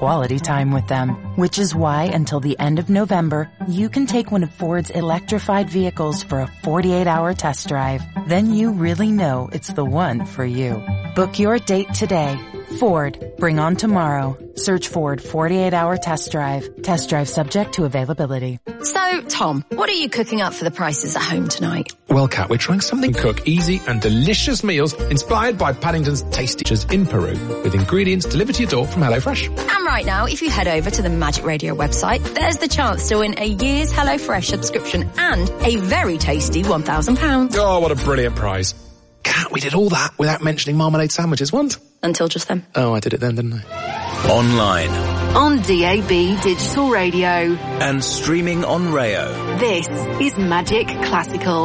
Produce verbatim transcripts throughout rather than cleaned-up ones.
quality time with them. Which is why until the end of November, you can take one of Ford's electrified vehicles for a forty-eight hour test drive. Then you really know it's the one for you. Book your date today. Ford, bring on tomorrow. Search Ford forty-eight hour test drive. Test drive subject to availability. So, Tom, what are you cooking up for the prices at home tonight? Well, Kat, we're trying something cook easy and delicious meals inspired by Paddington's Tasty Dishes in Peru with ingredients delivered to your door from HelloFresh. And right now, if you head over to the Magic Radio website, there's the chance to win a year's HelloFresh subscription and a very tasty one thousand pounds. Oh, what a brilliant prize. Kat, we did all that without mentioning marmalade sandwiches once. Until just then. Oh, I did it then, didn't I? Online. On D A B Digital Radio. And streaming on Rayo. This is Magic Classical.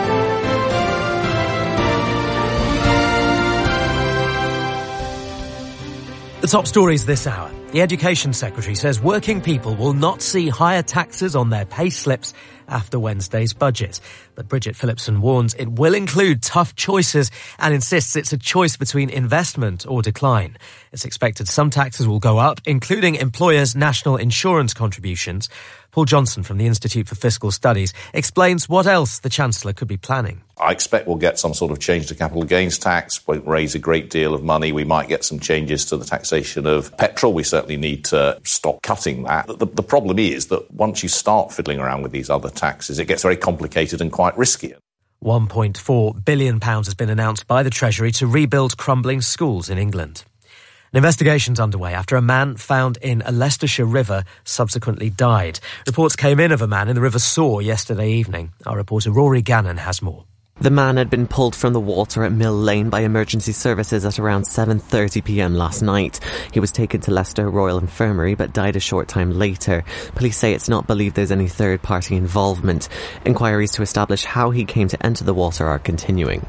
The top stories this hour. The Education Secretary says working people will not see higher taxes on their pay slips after Wednesday's budget. But Bridget Phillipson warns it will include tough choices and insists it's a choice between investment or decline. It's expected some taxes will go up, including employers' national insurance contributions. Paul Johnson from the Institute for Fiscal Studies explains what else the Chancellor could be planning. I expect we'll get some sort of change to capital gains tax, won't raise a great deal of money. We might get some changes to the taxation of petrol. We certainly need to stop cutting that. The, the problem is that once you start fiddling around with these other taxes, it gets very complicated and quite risky. one point four billion pounds has been announced by the Treasury to rebuild crumbling schools in England. An investigation's underway after a man found in a Leicestershire river subsequently died. Reports came in of a man in the River Soar yesterday evening. Our reporter Rory Gannon has more. The man had been pulled from the water at Mill Lane by emergency services at around seven thirty p m last night. He was taken to Leicester Royal Infirmary but died a short time later. Police say it's not believed there's any third-party involvement. Inquiries to establish how he came to enter the water are continuing.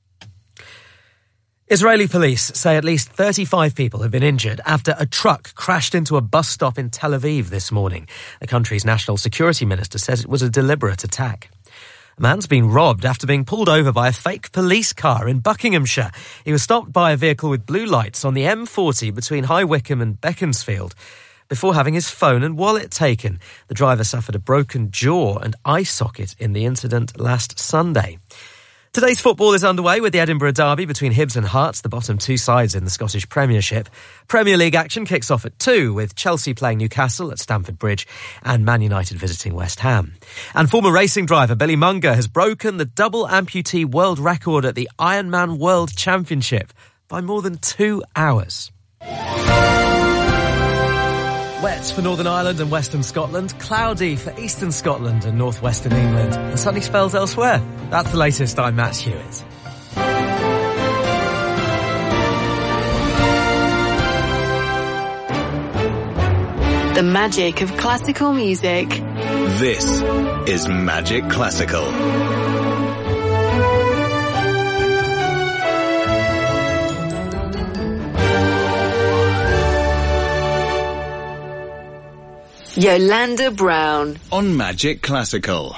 Israeli police say at least thirty-five people have been injured after a truck crashed into a bus stop in Tel Aviv this morning. The country's national security minister says it was a deliberate attack. A man's been robbed after being pulled over by a fake police car in Buckinghamshire. He was stopped by a vehicle with blue lights on the M forty between High Wycombe and Beaconsfield before having his phone and wallet taken. The driver suffered a broken jaw and eye socket in the incident last Sunday. Today's football is underway with the Edinburgh Derby between Hibs and Hearts, the bottom two sides in the Scottish Premiership. Premier League action kicks off at two with Chelsea playing Newcastle at Stamford Bridge and Man United visiting West Ham. And former racing driver Billy Munger has broken the double amputee world record at the Ironman World Championship by more than two hours. Wet for Northern Ireland and Western Scotland, cloudy for Eastern Scotland and Northwestern England, and sunny spells elsewhere. That's the latest. I'm Matt Hewitt. The magic of classical music. This is Magic Classical. Yolanda Brown on Magic Classical.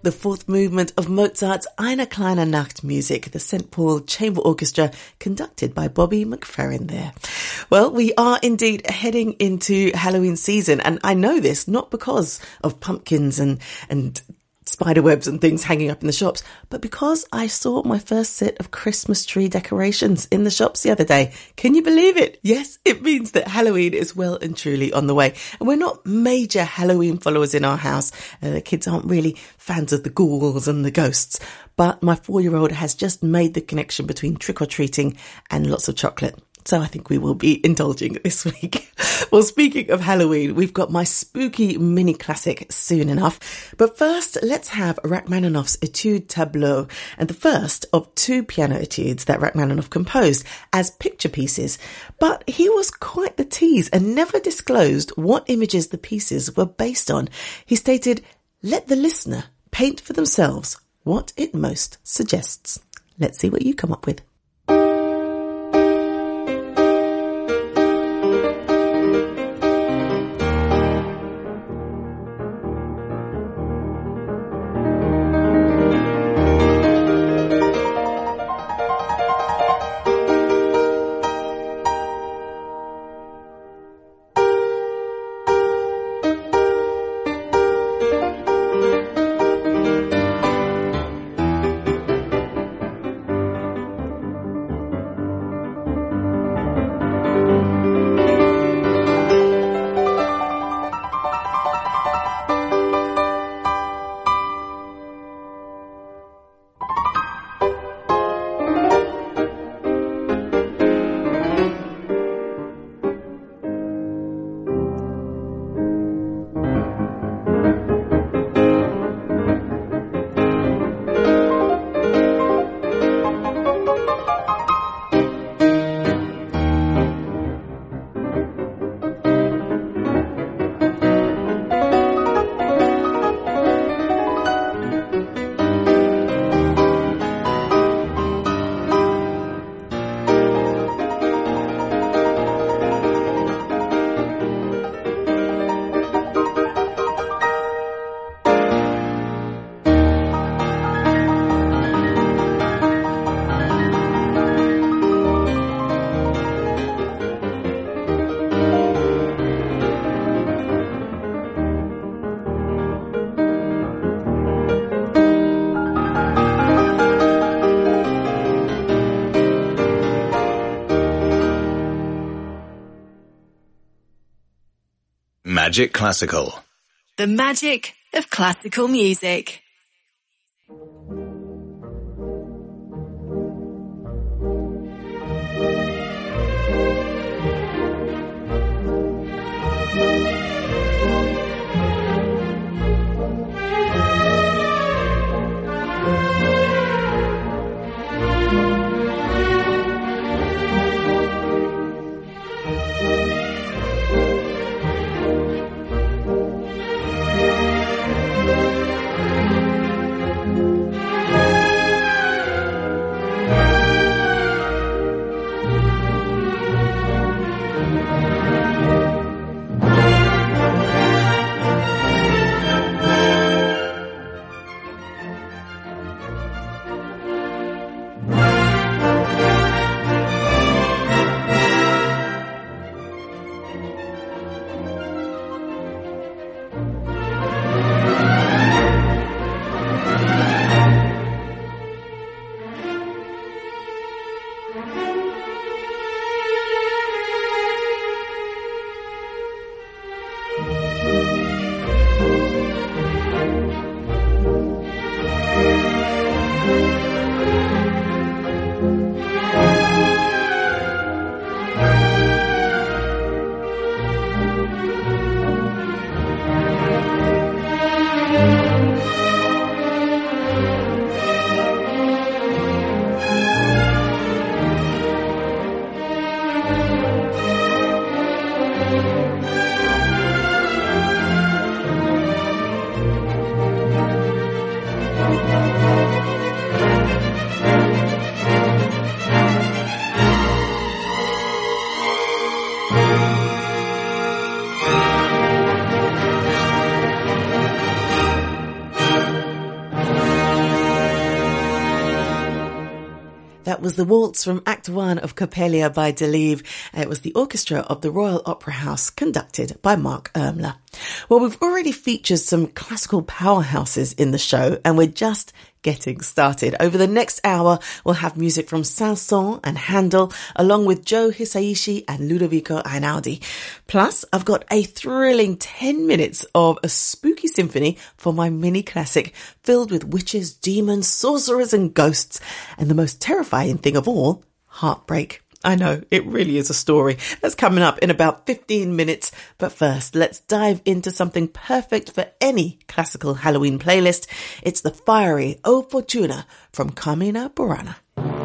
the fourth movement of Mozart's Eine kleine Nachtmusik, the Saint Paul Chamber Orchestra, conducted by Bobby McFerrin there. Well, we are indeed heading into Halloween season, and I know this not because of pumpkins and, and spiderwebs and things hanging up in the shops, but because I saw my first set of Christmas tree decorations in the shops the other day. Can you believe it? Yes, it means that Halloween is well and truly on the way. And we're not major Halloween followers in our house. Uh, the kids aren't really fans of the ghouls and the ghosts. But my four-year-old has just made the connection between trick-or-treating and lots of chocolate. So I think we will be indulging this week. Well, speaking of Halloween, we've got my spooky mini classic soon enough. But first, let's have Rachmaninoff's Etude Tableau, and the first of two piano etudes that Rachmaninoff composed as picture pieces. But he was quite the tease and never disclosed what images the pieces were based on. He stated, "Let the listener paint for themselves what it most suggests." Let's see what you come up with. Magic Classical. The magic of classical music. That was the waltz from Act One of Coppelia by Deleuze. It was the orchestra of the Royal Opera House, conducted by Mark Ermler. Well, we've already featured some classical powerhouses in the show, and we're just getting started. Over the next hour, we'll have music from Saint-Saëns and Handel, along with Joe Hisaishi and Ludovico Einaudi. Plus, I've got a thrilling ten minutes of a spooky symphony for my mini classic, filled with witches, demons, sorcerers and ghosts, and the most terrifying thing of all, heartbreak. I know, it really is a story. That's coming up in about fifteen minutes. But first, let's dive into something perfect for any classical Halloween playlist. It's the fiery O Fortuna from Carmina Burana.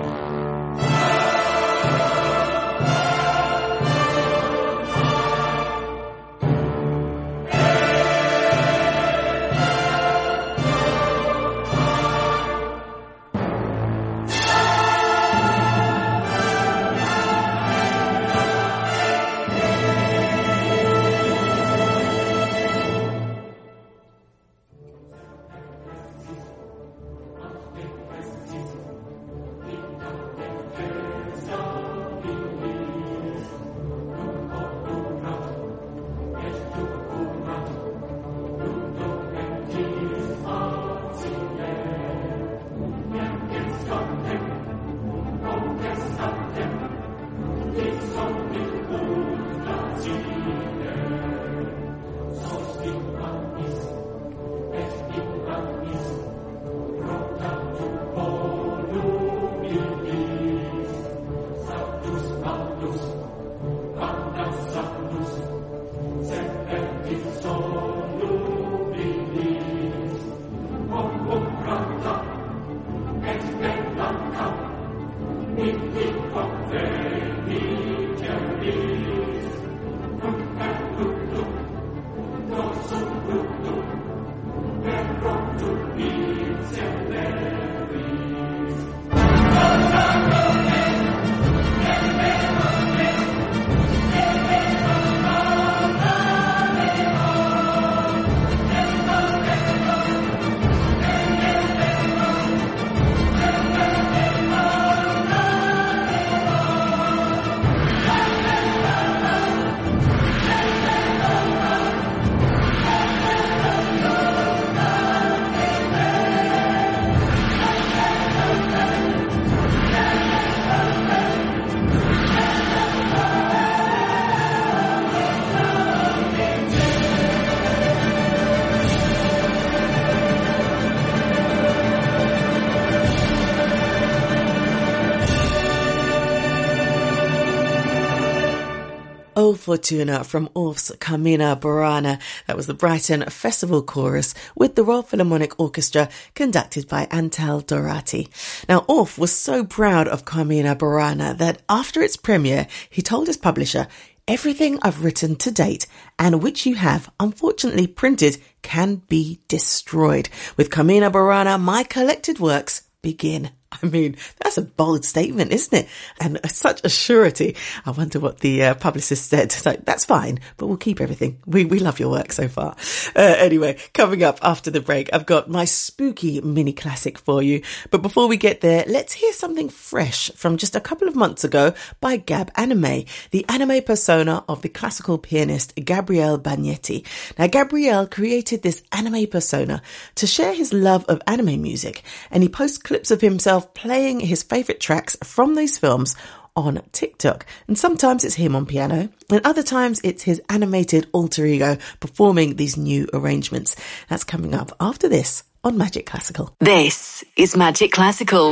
O Fortuna from Orff's Carmina Burana. That was the Brighton Festival Chorus with the Royal Philharmonic Orchestra, conducted by Antal Dorati. Now, Orff was so proud of Carmina Burana that after its premiere, he told his publisher, "Everything I've written to date, and which you have unfortunately printed, can be destroyed. With Carmina Burana, my collected works begin." I mean, that's a bold statement, isn't it? And such a surety. I wonder what the uh, publicist said. So that's fine, but we'll keep everything. We we love your work so far. Uh, anyway, coming up after the break, I've got my spooky mini classic for you. But before we get there, let's hear something fresh from just a couple of months ago by Gab Anime, the anime persona of the classical pianist Gabriele Bagnetti. Now, Gabriele created this anime persona to share his love of anime music, and he posts clips of himself playing his favourite tracks from those films on TikTok. And sometimes it's him on piano, and other times it's his animated alter ego performing these new arrangements. That's coming up after this on Magic Classical. This is Magic Classical,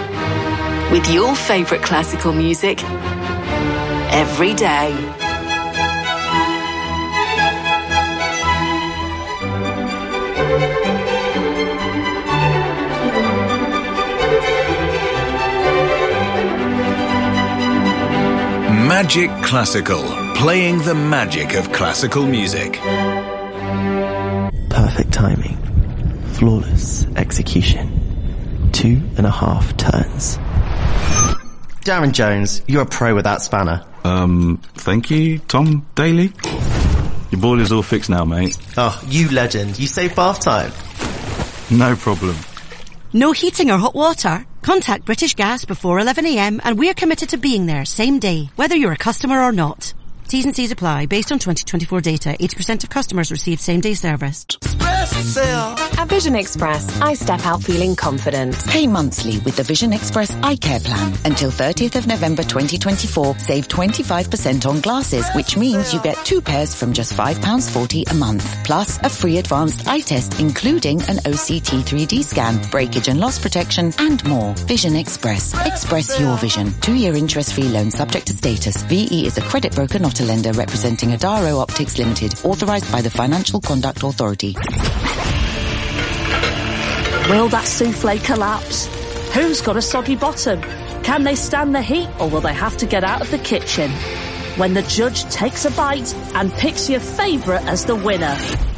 with your favourite classical music every day. Magic Classical, playing the magic of classical music. Perfect timing, flawless execution, two and a half turns. Darren Jones, you're a pro with that spanner. Um, thank you, Tom Daly. Your boiler's all fixed now, mate. Oh, you legend. You saved bath time. No problem. No heating or hot water? Contact British Gas before eleven a m and we're committed to being there same day, whether you're a customer or not. T's and C's apply. Based on twenty twenty-four data, eighty percent of customers received same-day service. At Vision Express, I step out feeling confident. Pay monthly with the Vision Express Eye Care Plan. Until thirtieth of November twenty twenty-four, save twenty-five percent on glasses, which means you get two pairs from just five pounds forty a month. Plus a free advanced eye test, including an O C T three D scan, breakage and loss protection, and more. Vision Express. Express your vision. Two-year interest-free loan subject to status. V E is a credit broker, not a lender, representing Adaro Optics Limited, authorised by the Financial Conduct Authority. Will that souffle collapse? Who's got a soggy bottom? Can they stand the heat, or will they have to get out of the kitchen? When the judge takes a bite and picks your favourite as the winner.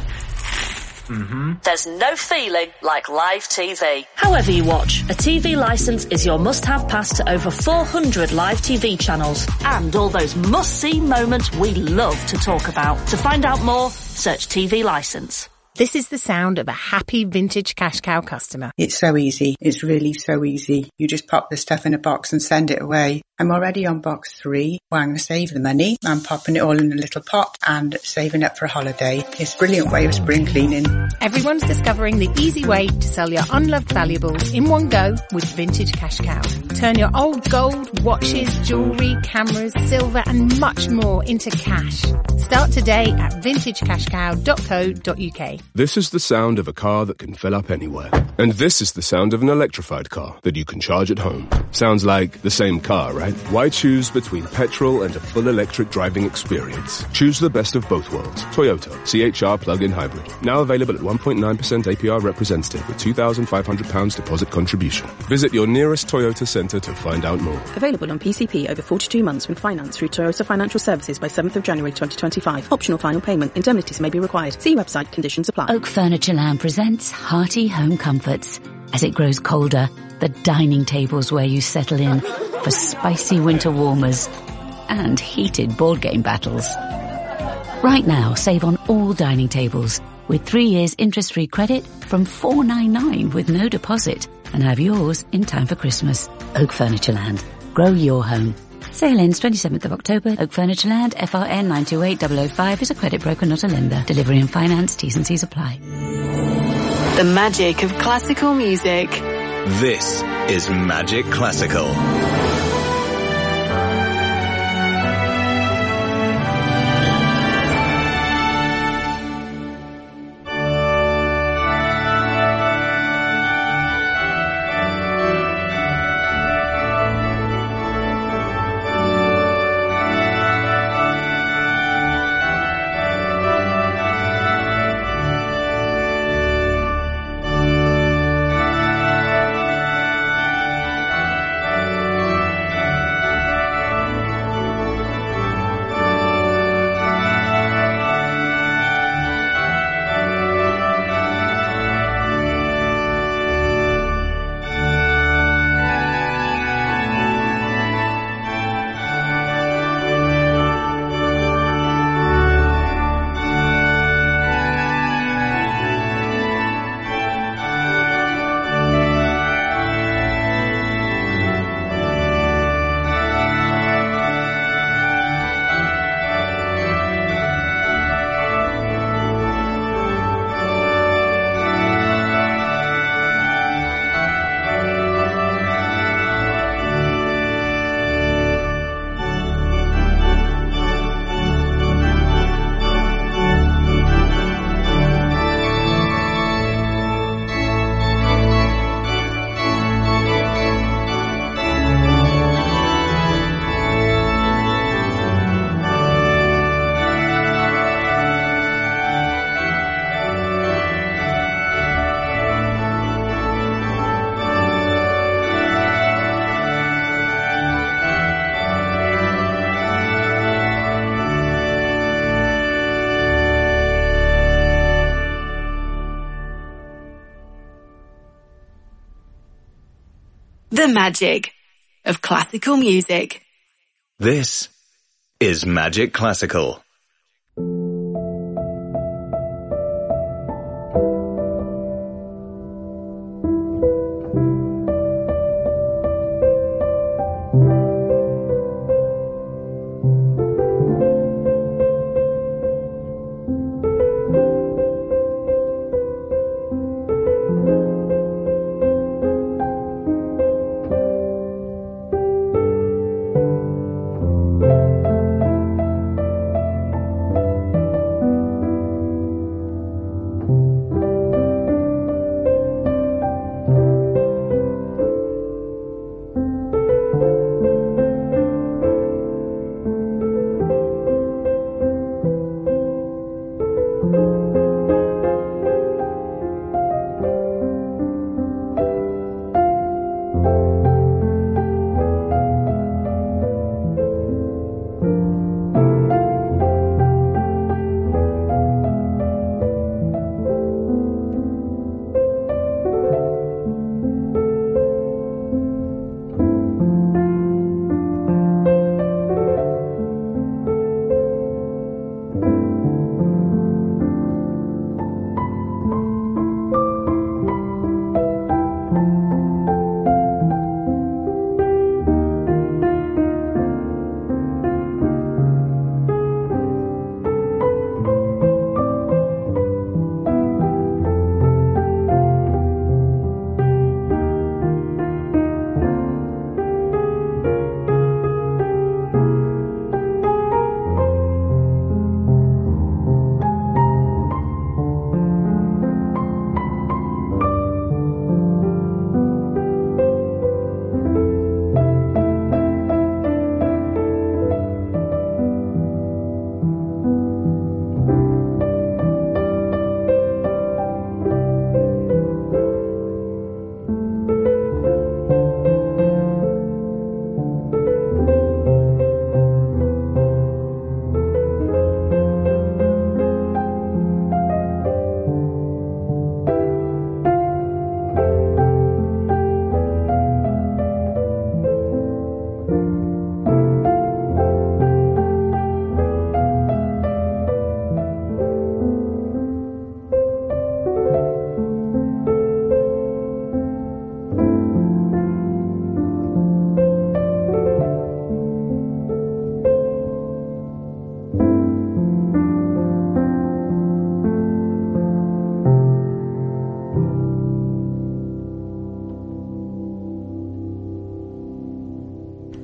Mm-hmm. There's no feeling like live T V. However you watch, a T V licence is your must-have pass to over four hundred live T V channels and all those must-see moments we love to talk about. To find out more, search T V licence. This is the sound of a happy vintage cash cow customer. It's so easy. It's really so easy. You just pop the stuff in a box and send it away. I'm already on box three. Well, I'm going to save the money. I'm popping it all in a little pot and saving up for a holiday. It's a brilliant way of spring cleaning. Everyone's discovering the easy way to sell your unloved valuables in one go with Vintage Cash Cow. Turn your old gold, watches, jewellery, cameras, silver and much more into cash. Start today at vintage cash cow dot co dot u k. This is the sound of a car that can fill up anywhere. And this is the sound of an electrified car that you can charge at home. Sounds like the same car, right? Why choose between petrol and a full electric driving experience? Choose the best of both worlds. Toyota C H R plug-in hybrid. Now available at one point nine percent A P R representative with two thousand five hundred pounds deposit contribution. Visit your nearest Toyota centre to find out more. Available on P C P over forty-two months when financed through Toyota Financial Services by seventh of January twenty twenty-five. Optional final payment. Indemnities may be required. See website. Conditions apply. Oak Furnitureland presents hearty home comforts. As it grows colder, the dining tables where you settle in for spicy winter warmers and heated board game battles. Right now, save on all dining tables with three years interest-free credit from four ninety-nine with no deposit, and have yours in time for Christmas. Oak Furnitureland. Grow your home. Sale ends twenty-seventh of October. Oak Furnitureland, F R N nine two eight zero zero five, is a credit broker, not a lender. Delivery and finance, T's and C's apply. The magic of classical music. This is Magic Classical. The magic of classical music. This is Magic Classical.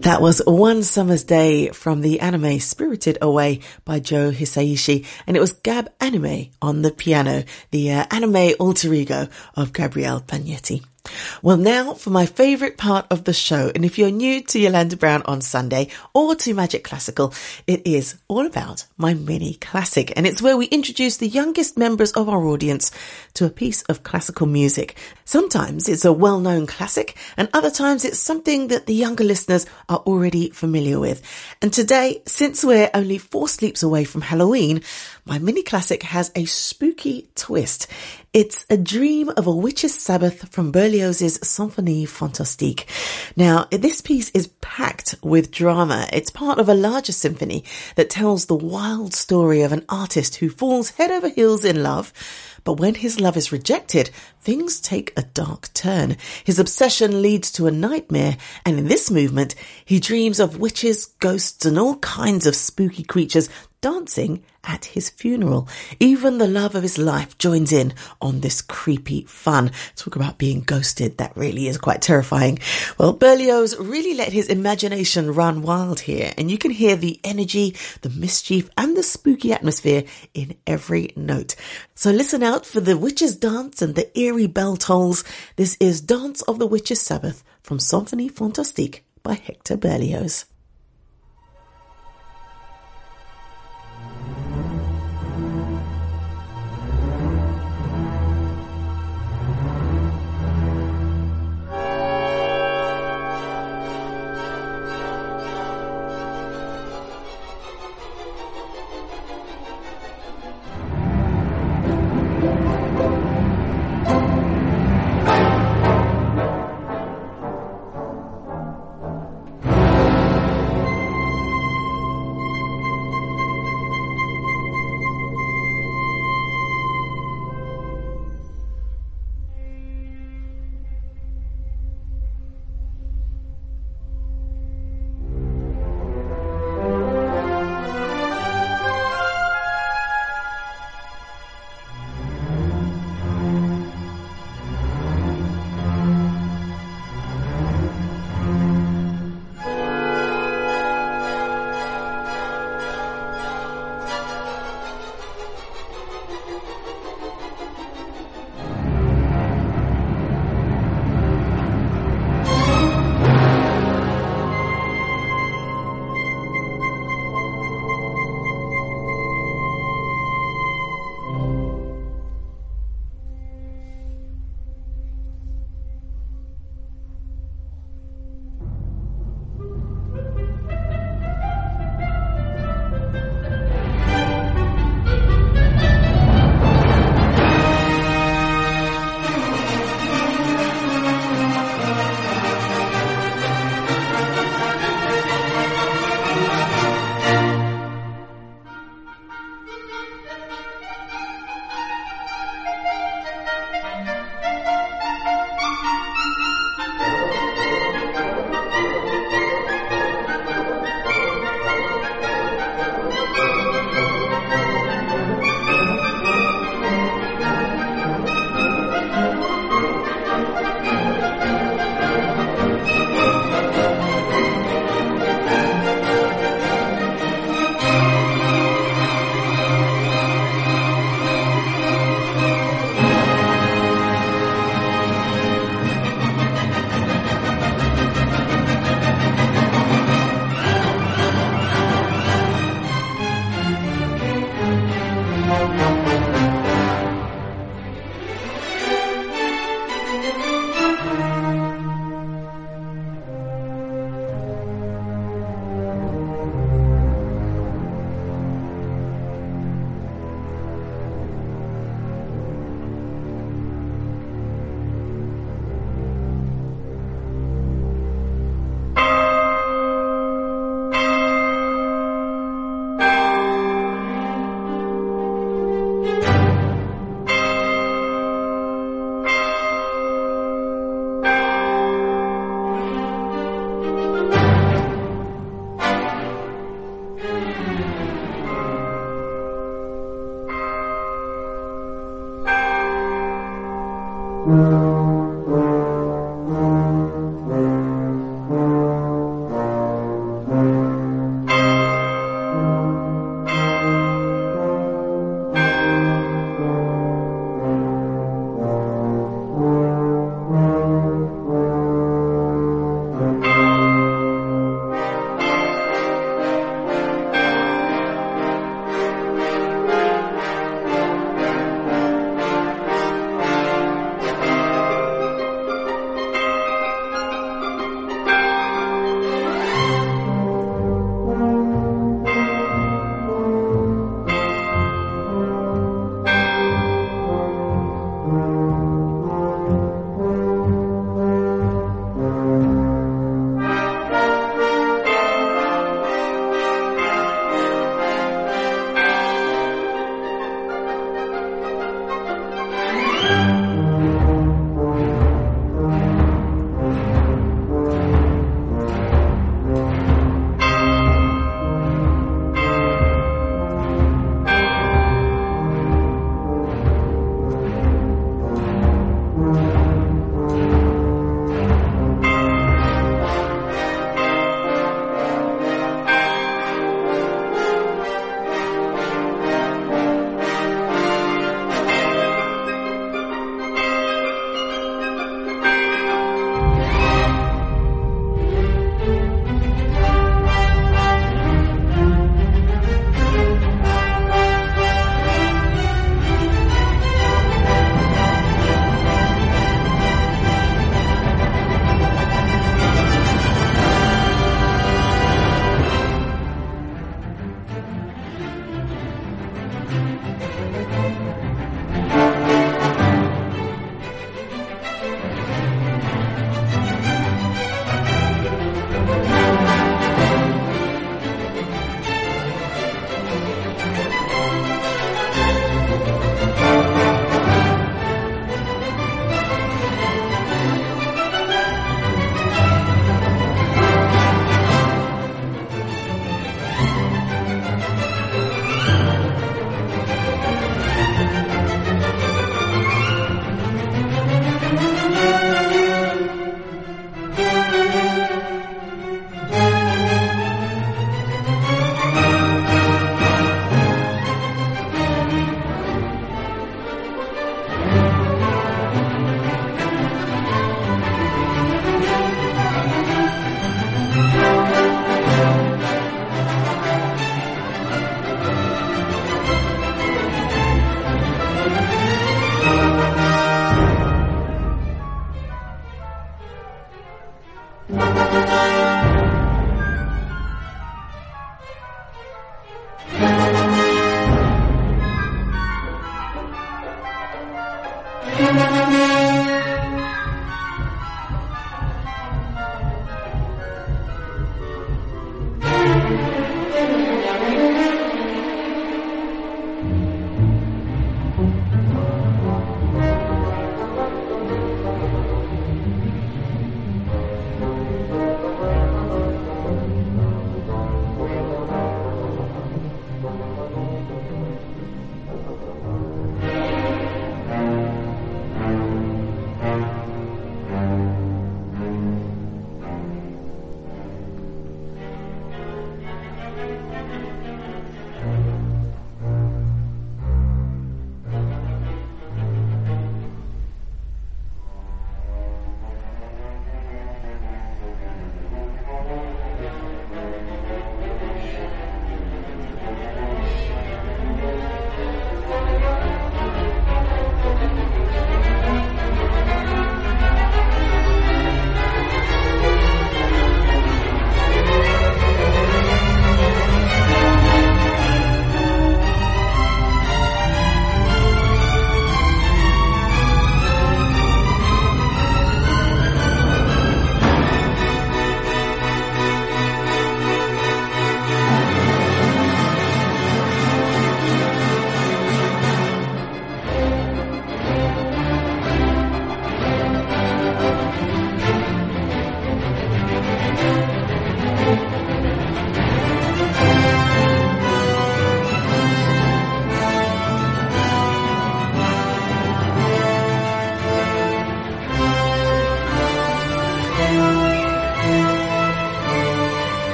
That was One Summer's Day from the anime Spirited Away by Joe Hisaishi, and it was Gab Anime on the piano, the uh, anime alter ego of Gabriele Pagnetti. Well, now for my favourite part of the show, and if you're new to Yolanda Brown on Sunday or to Magic Classical, it is all about my mini classic, and it's where we introduce the youngest members of our audience to a piece of classical music. Sometimes it's a well-known classic, and other times it's something that the younger listeners are already familiar with. And today, since we're only four sleeps away from Halloween, my mini classic has a spooky twist. It's A Dream of a Witch's Sabbath from Berlioz's Symphonie Fantastique. Now, this piece is packed with drama. It's part of a larger symphony that tells the wild story of an artist who falls head over heels in love. But when his love is rejected, things take a dark turn. His obsession leads to a nightmare, and in this movement, he dreams of witches, ghosts, and all kinds of spooky creatures dancing at his funeral. Even the love of his life joins in on this creepy fun. Talk about being ghosted. That really is quite terrifying. Well, Berlioz really let his imagination run wild here, and you can hear the energy, the mischief, and the spooky atmosphere in every note. So listen out for the witches' dance and the eerie bell tolls. This is Dance of the Witches' Sabbath from Symphonie Fantastique by Hector Berlioz.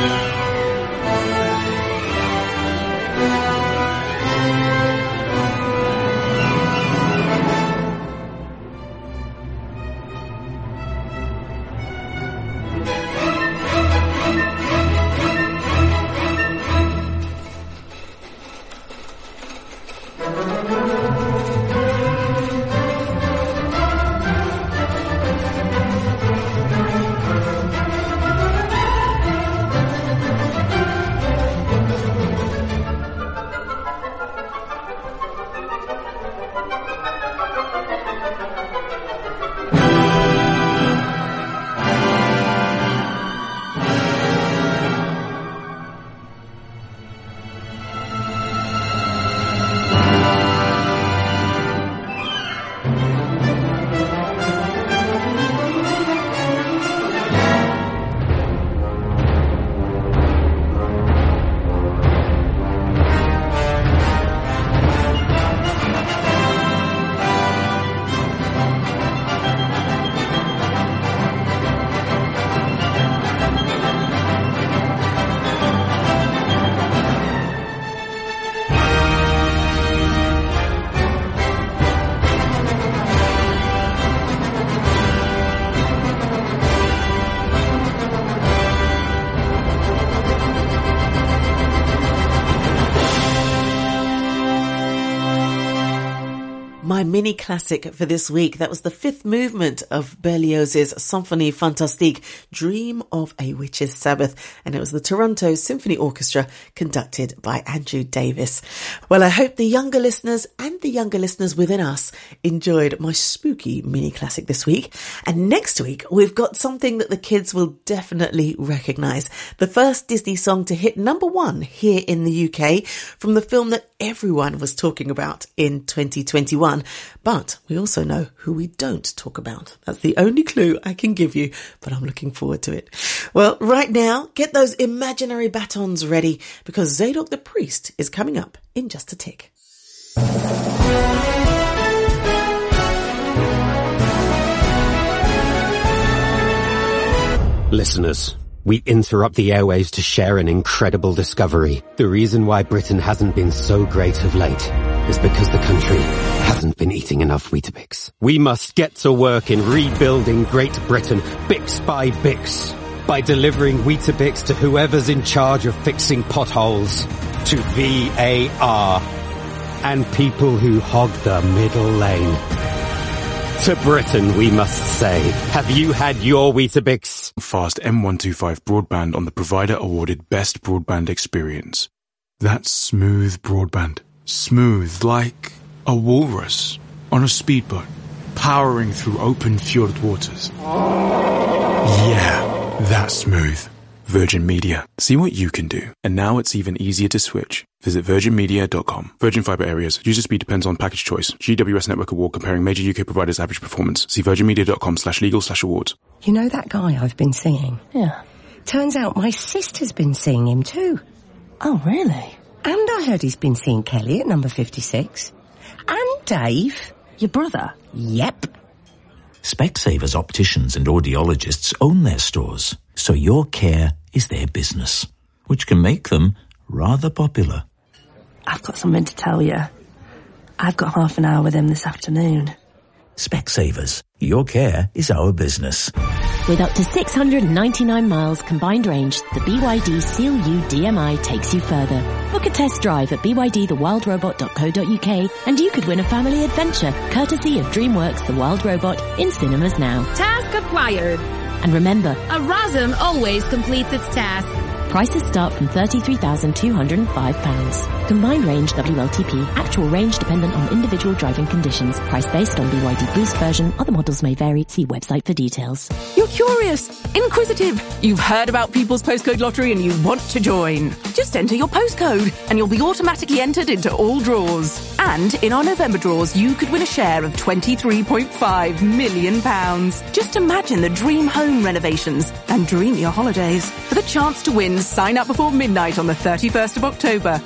My mini classic for this week. That was the fifth movement of Berlioz's Symphonie Fantastique, Dream of a Witch's Sabbath. And it was the Toronto Symphony Orchestra conducted by Andrew Davis. Well, I hope the younger listeners and the younger listeners within us enjoyed my spooky mini classic this week. And next week, we've got something that the kids will definitely recognise. The first Disney song to hit number one here in the U K from the film that everyone was talking about in twenty twenty-one. But we also know who we don't talk about. That's the only clue I can give you, but I'm looking forward to it. Well, right now, get those imaginary batons ready because Zadok the Priest is coming up in just a tick. Listeners, we interrupt the airwaves to share an incredible discovery. The reason why Britain hasn't been so great of late is because the country hasn't been eating enough Weetabix. We must get to work in rebuilding Great Britain, Bix by Bix, by delivering Weetabix to whoever's in charge of fixing potholes, to V A R, and people who hog the middle lane. To Britain, we must say, have you had your Weetabix? Fast M one twenty-five broadband on the provider awarded best broadband experience. That's smooth broadband. Smooth like a walrus on a speedboat, powering through open fjord waters. Yeah, that's smooth. Virgin Media. See what you can do. And now it's even easier to switch. Visit virgin media dot com. Virgin Fibre areas. User speed depends on package choice. G W S Network Award comparing major U K providers' average performance. See virgin media dot com slash legal slash awards. You know that guy I've been seeing? Yeah. Turns out my sister's been seeing him too. Oh, really? And I heard he's been seeing Kelly at number fifty-six. And Dave. Your brother? Yep. Specsavers opticians and audiologists own their stores, so your care is their business, which can make them rather popular. I've got something to tell you. I've got half an hour with him this afternoon. Specsavers, your care is our business. With up to six hundred ninety-nine miles combined range, the B Y D Seal U D M I takes you further. Book a test drive at b y d the wild robot dot co dot u k and you could win a family adventure, courtesy of DreamWorks The Wild Robot, in cinemas now. Task acquired. And remember, a RASM always completes its task. Prices start from thirty-three thousand two hundred five pounds. Combined range W L T P. Actual range dependent on individual driving conditions. Price based on B Y D Boost version. Other models may vary. See website for details. You're curious, inquisitive. You've heard about People's Postcode Lottery and you want to join. Just enter your postcode and you'll be automatically entered into all draws. And in our November draws, you could win a share of twenty-three point five million pounds. Just imagine the dream home renovations and dream your holidays. For the chance to win, sign up before midnight on the thirty-first of October, because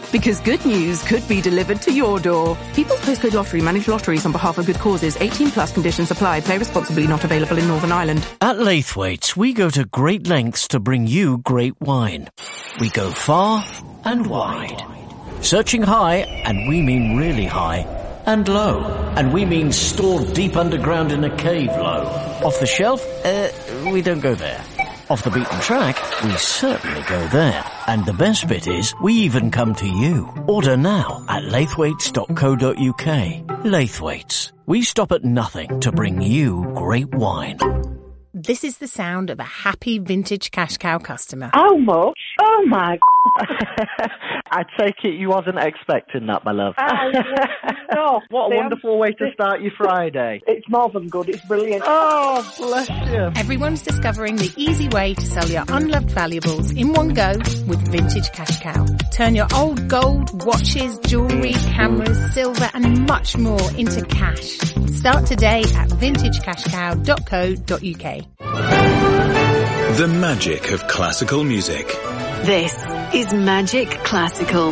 good news could be delivered to your door. People's Postcode Lottery manage lotteries on behalf of good causes. eighteen plus conditions apply. Play responsibly. Not available in Northern Ireland. At Laithwaite's, we go to great lengths to bring you great wine. We go far and wide. Searching high, and we mean really high. And low, and we mean stored deep underground in a cave low. Off the shelf? Uh, we don't go there. Off the beaten track? We certainly go there. And the best bit is, we even come to you. Order now at laithwaites dot co dot uk. Laithwaite's. We stop at nothing to bring you great wine. This is the sound of a happy vintage cash cow customer. How much? Oh my I take it you wasn't expecting that, my love. Oh, no. What a See, wonderful I'm, way to start your Friday. It's more than good, it's brilliant. Oh, bless you. Everyone's discovering the easy way to sell your unloved valuables in one go with Vintage Cash Cow. Turn your old gold, watches, jewellery, cameras, silver and much more into cash. Start today at vintage cash cow dot co dot uk. The magic of classical music. This is Magic Classical.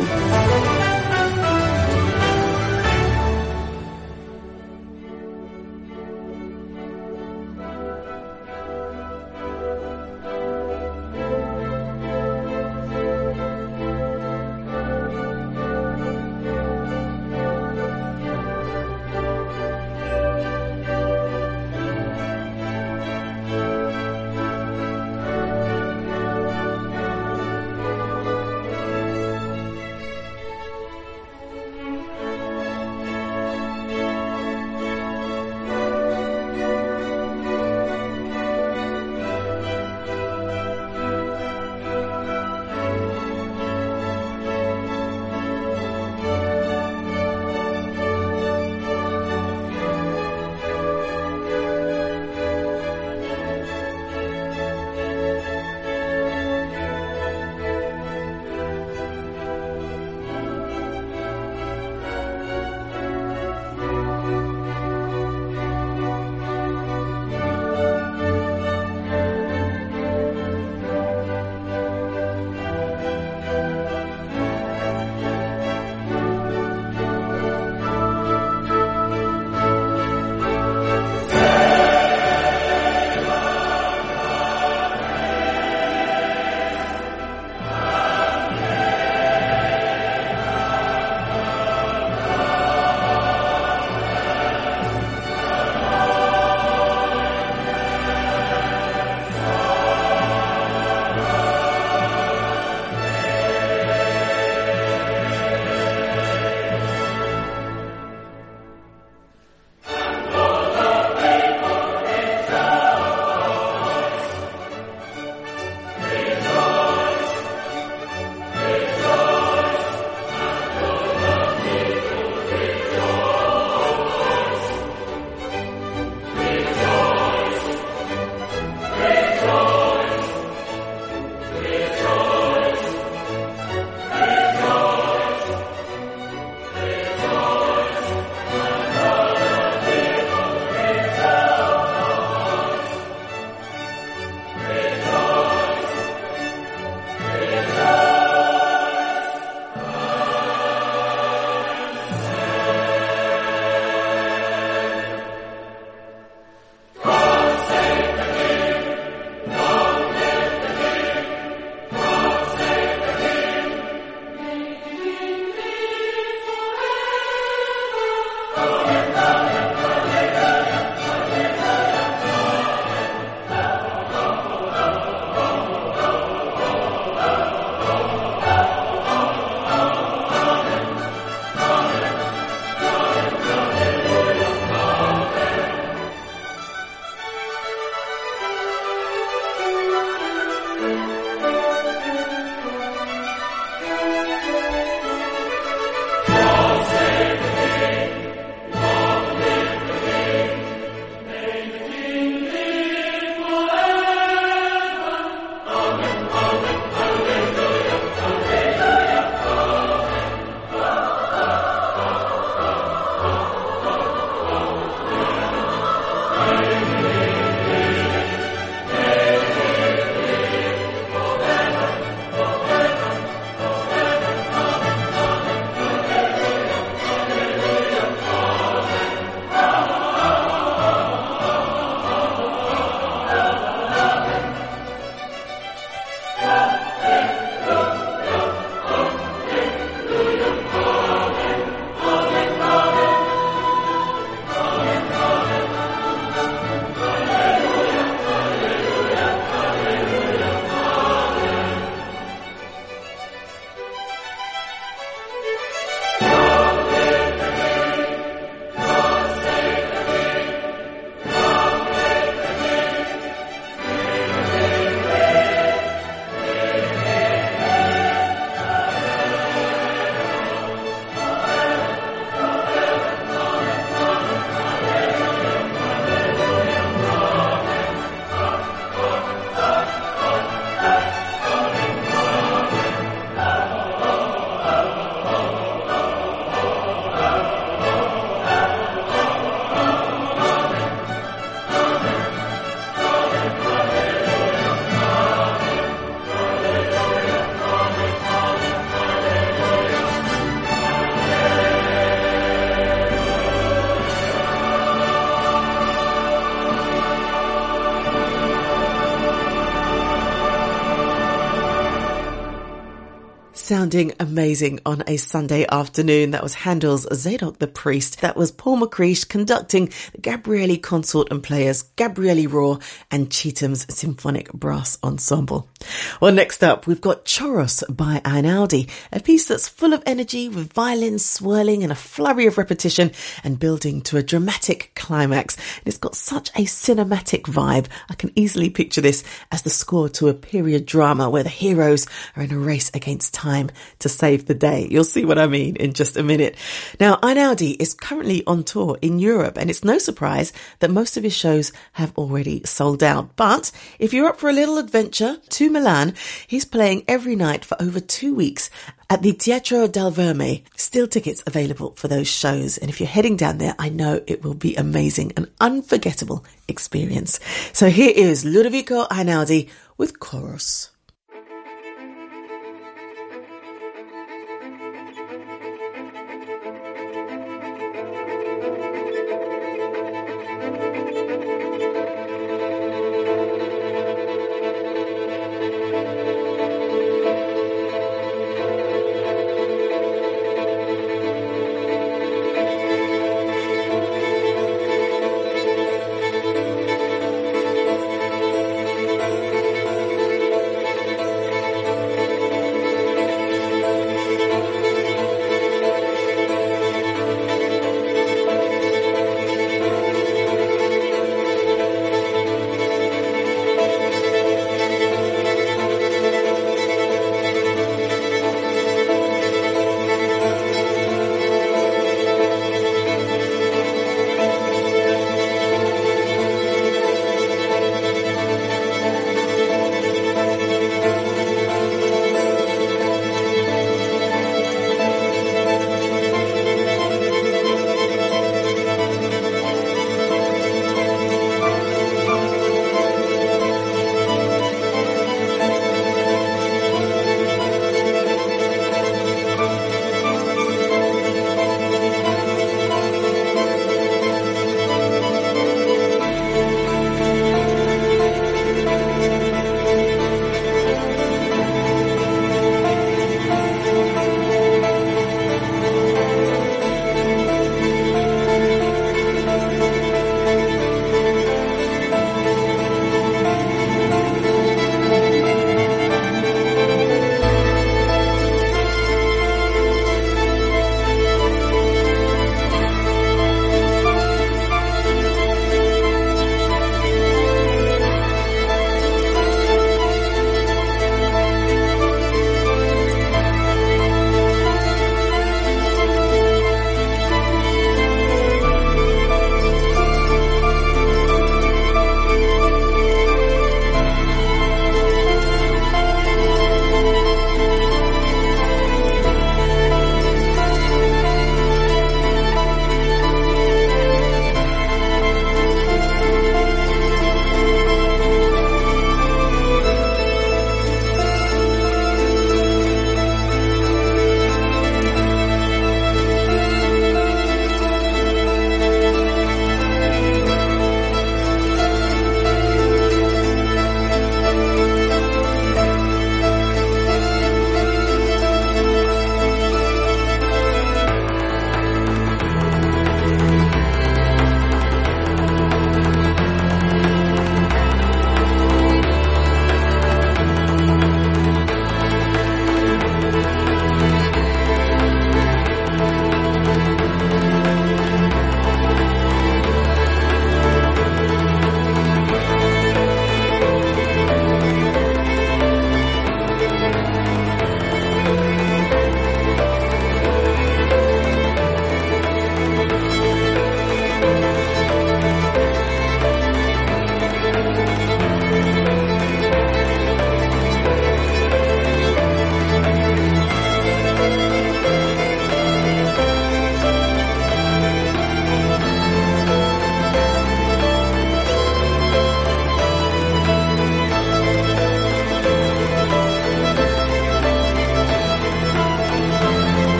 sounding amazing on a Sunday afternoon. That was Handel's Zadok the Priest. That was Paul McCreesh conducting the Gabrielli Consort and Players, Gabrielli Raw and Cheatham's Symphonic Brass Ensemble. Well, next up, we've got Choros by Einaudi, a piece that's full of energy with violins swirling and a flurry of repetition and building to a dramatic climax. And it's got such a cinematic vibe. I can easily picture this as the score to a period drama where the heroes are in a race against time to save the day. You'll see what I mean in just a minute. Now, Einaudi is currently on tour in Europe, and it's no surprise that most of his shows have already sold out. But if you're up for a little adventure to Milan, he's playing every night for over two weeks at the Teatro del Verme. Still tickets available for those shows. And if you're heading down there, I know it will be amazing, an unforgettable experience. So here is Ludovico Einaudi with Choros.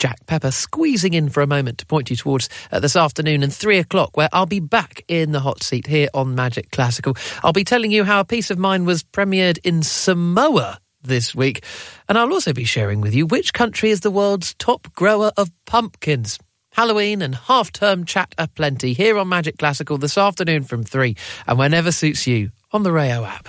Jack Pepper, squeezing in for a moment to point you towards uh, this afternoon and three o'clock, where I'll be back in the hot seat here on Magic Classical. I'll be telling you how A Piece of Mind was premiered in Samoa this week, and I'll also be sharing with you which country is the world's top grower of pumpkins. Halloween and half-term chat aplenty here on Magic Classical this afternoon from three, and whenever suits you on the Rayo app.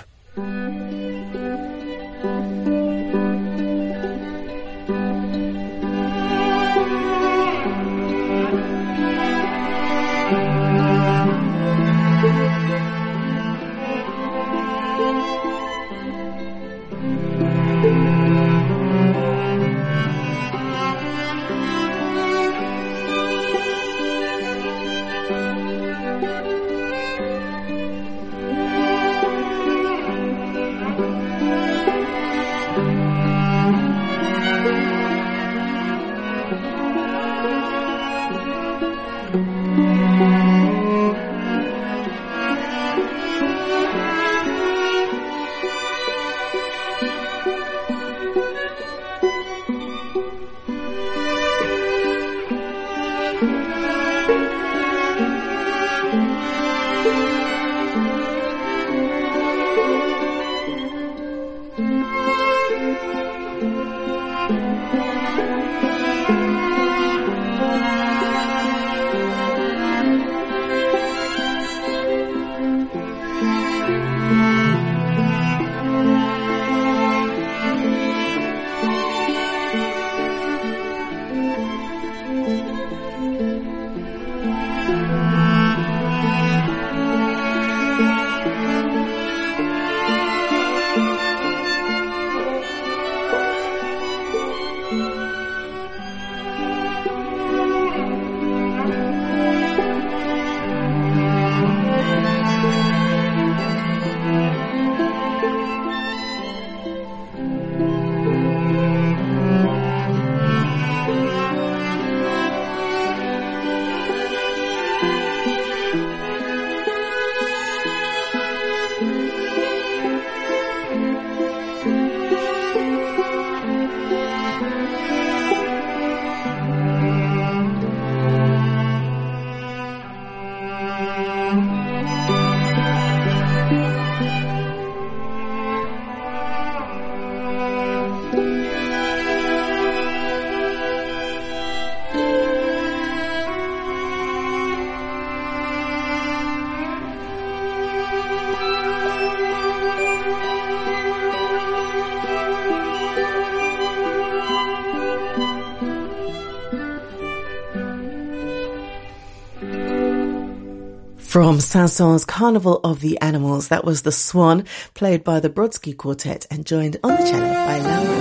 From Saint-Saëns' Carnival of the Animals, that was The Swan, played by the Brodsky Quartet and joined on the cello by Laura.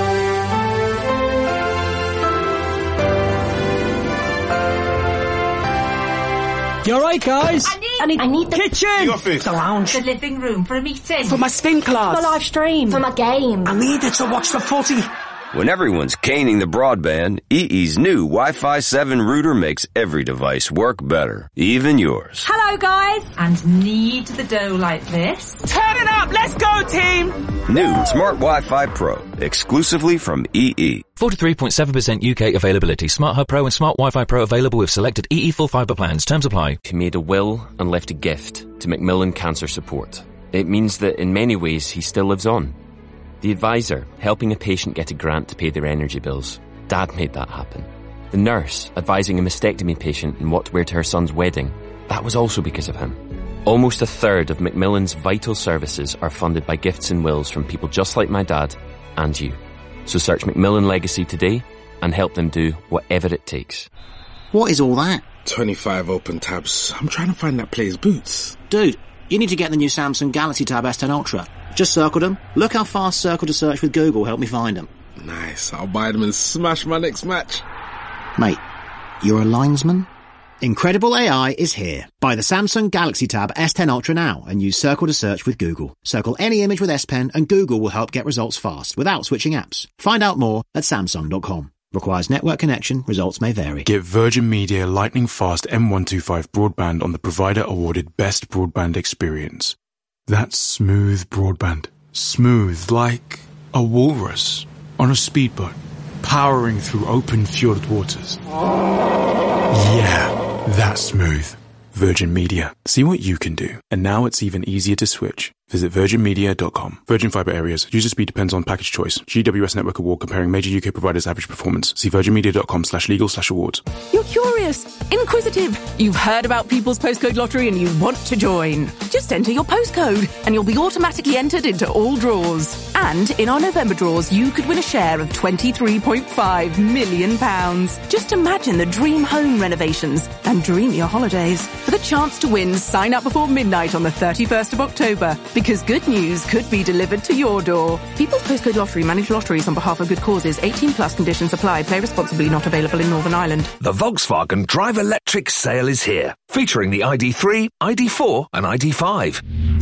You alright, guys? I need, I need, I need the kitchen, the office, the lounge, the living room for a meeting, for my spin class, for my live stream, for my game. I need it to watch the footy. When everyone's caning the broadband, E E's new Wi-Fi seven router makes every device work better, even yours. Hello, guys. And need the dough like this. Turn it up, let's go, team. New Smart Wi-Fi Pro, exclusively from E E. forty-three point seven percent U K availability. Smart Hub Pro and Smart Wi-Fi Pro available with selected E E full fibre plans. Terms apply. He made a will and left a gift to Macmillan Cancer Support. It means that in many ways he still lives on. The advisor, helping a patient get a grant to pay their energy bills. Dad made that happen. The nurse, advising a mastectomy patient on what to wear to her son's wedding. That was also because of him. Almost a third of Macmillan's vital services are funded by gifts and wills from people just like my dad and you. So search Macmillan Legacy today and help them do whatever it takes. What is all that? twenty-five open tabs. I'm trying to find that player's boots. Dude, you need to get the new Samsung Galaxy Tab S ten Ultra. Just circled them. Look how fast Circle to Search with Google helped me find them. Nice. I'll buy them and smash my next match. Mate, you're a linesman? Incredible A I is here. Buy the Samsung Galaxy Tab S ten Ultra now and use Circle to Search with Google. Circle any image with S Pen and Google will help get results fast without switching apps. Find out more at samsung dot com. Requires network connection. Results may vary. Get Virgin Media lightning fast M one twenty-five broadband on the provider awarded Best Broadband Experience. That's smooth broadband. Smooth like a walrus on a speedboat. powering through open fjord waters. Yeah, that's smooth. Virgin Media. See what you can do. And now it's even easier to switch. Visit virgin media dot com. Virgin Fibre Areas. User speed depends on package choice. G W S Network Award comparing major U K providers' average performance. See virgin media dot com slash legal slash awards. You're curious, inquisitive. You've heard about People's Postcode Lottery and you want to join. Just enter your postcode and you'll be automatically entered into all draws. And in our November draws, you could win a share of twenty-three point five million pounds. Just imagine the dream home renovations and dreamier holidays. For the chance to win, sign up before midnight on the thirty-first of October. Because good news could be delivered to your door. People's Postcode Lottery manage lotteries on behalf of good causes. eighteen plus conditions apply. Play responsibly. Not available in Northern Ireland. The Volkswagen Drive Electric sale is here, featuring the I D three, I D four and I D five.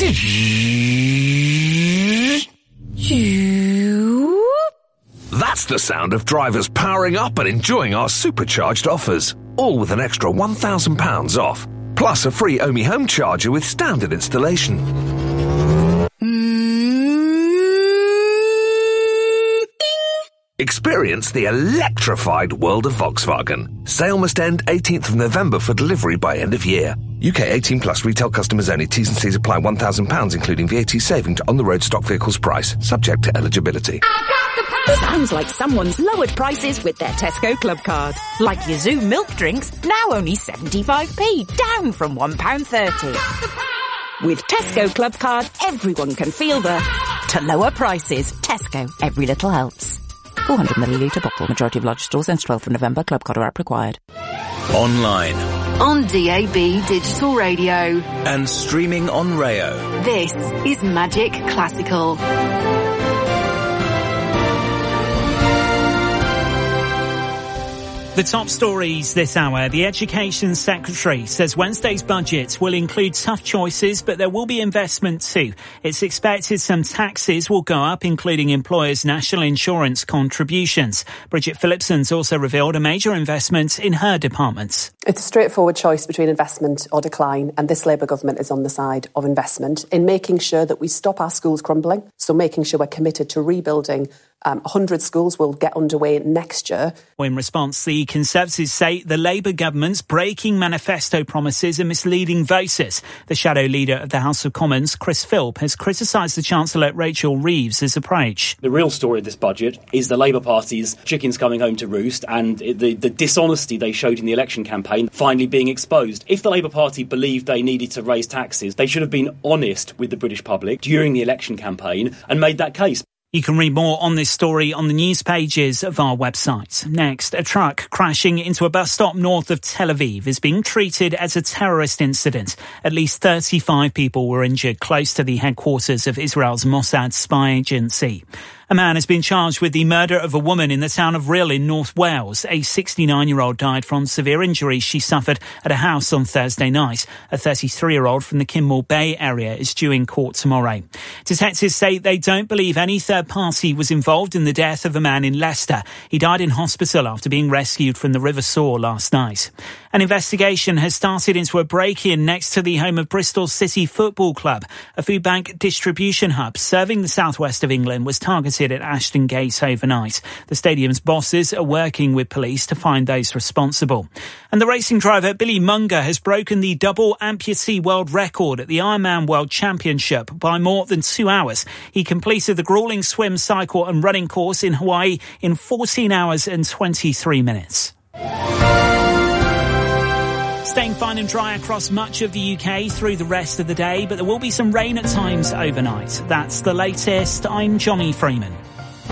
That's the sound of drivers powering up and enjoying our supercharged offers, all with an extra one thousand pounds off, plus a free Omi home charger with standard installation. Experience the electrified world of Volkswagen. Sale must end eighteenth of November for delivery by end of year. U K eighteen plus retail customers only. T's and C's apply. one thousand pounds including V A T saving to on-the-road stock vehicles price. Subject to eligibility. Sounds like someone's lowered prices with their Tesco Club card. Like your Zoo milk drinks, now only seventy-five p, down from one pound thirty. With Tesco Club card, everyone can feel the to lower prices. Tesco, every little helps. four hundred millilitre bottle. Majority of large stores ends twelfth of November. Club card or app required. Online. On D A B Digital Radio. And streaming on Rayo. This is Magic Classical. The top stories this hour. The Education Secretary says Wednesday's budget will include tough choices, but there will be investment too. It's expected some taxes will go up, including employers' national insurance contributions. Bridget Phillipson's also revealed a major investment in her department. It's a straightforward choice between investment or decline, and this Labour government is on the side of investment in making sure that we stop our schools crumbling, so making sure we're committed to rebuilding. Um, one hundred schools will get underway next year. In response, the Conservatives say the Labour government's breaking manifesto promises are misleading voters. The shadow leader of the House of Commons, Chris Philp, has criticised the Chancellor Rachel Reeves' approach. The real story of this budget is the Labour Party's chickens coming home to roost and the, the dishonesty they showed in the election campaign finally being exposed. If the Labour Party believed they needed to raise taxes, they should have been honest with the British public during the election campaign and made that case. You can read more on this story on the news pages of our website. Next, a truck crashing into a bus stop north of Tel Aviv is being treated as a terrorist incident. At least thirty-five people were injured close to the headquarters of Israel's Mossad spy agency. A man has been charged with the murder of a woman in the town of Rhyl in North Wales. A sixty-nine-year-old died from severe injuries she suffered at a house on Thursday night. A thirty-three-year-old from the Kinmore Bay area is due in court tomorrow. Detectives say they don't believe any third party was involved in the death of a man in Leicester. He died in hospital after being rescued from the River Soar last night. An investigation has started into a break-in next to the home of Bristol City Football Club. A food bank distribution hub serving the southwest of England was targeted at Ashton Gate overnight. The stadium's bosses are working with police to find those responsible. And the racing driver Billy Munger has broken the double amputee world record at the Ironman World Championship by more than two hours. He completed the grueling swim, cycle and running course in Hawaii in fourteen hours and twenty-three minutes. Staying fine and dry across much of the U K through the rest of the day, but there will be some rain at times overnight. That's the latest. I'm Johnny Freeman.